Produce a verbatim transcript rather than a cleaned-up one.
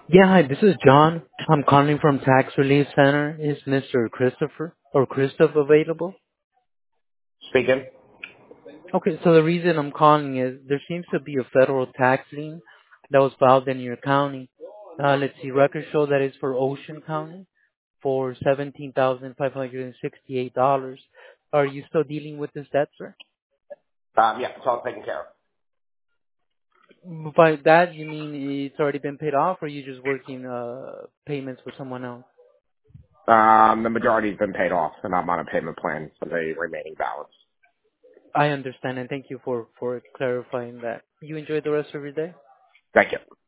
Yeah, hi, this is John. I'm calling from Tax Relief Center. Is Mister Christopher or Christoph available? Speaking. Okay, so the reason I'm calling is there seems to be a federal tax lien that was filed in your county. Uh, let's see, records show that it's for Ocean County for seventeen thousand five hundred sixty-eight dollars. Are you still dealing with this debt, sir? Um, yeah, it's all taken care By that, you mean it's already been paid off, or you just working uh, payments for someone else? of. Um, the majority's been paid off, and I'm on a payment plan for the remaining balance. I understand, and thank you for for clarifying that. You enjoy the rest of your day. Thank you.